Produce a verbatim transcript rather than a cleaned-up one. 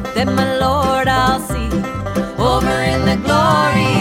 then my Lord I'll see over in the glory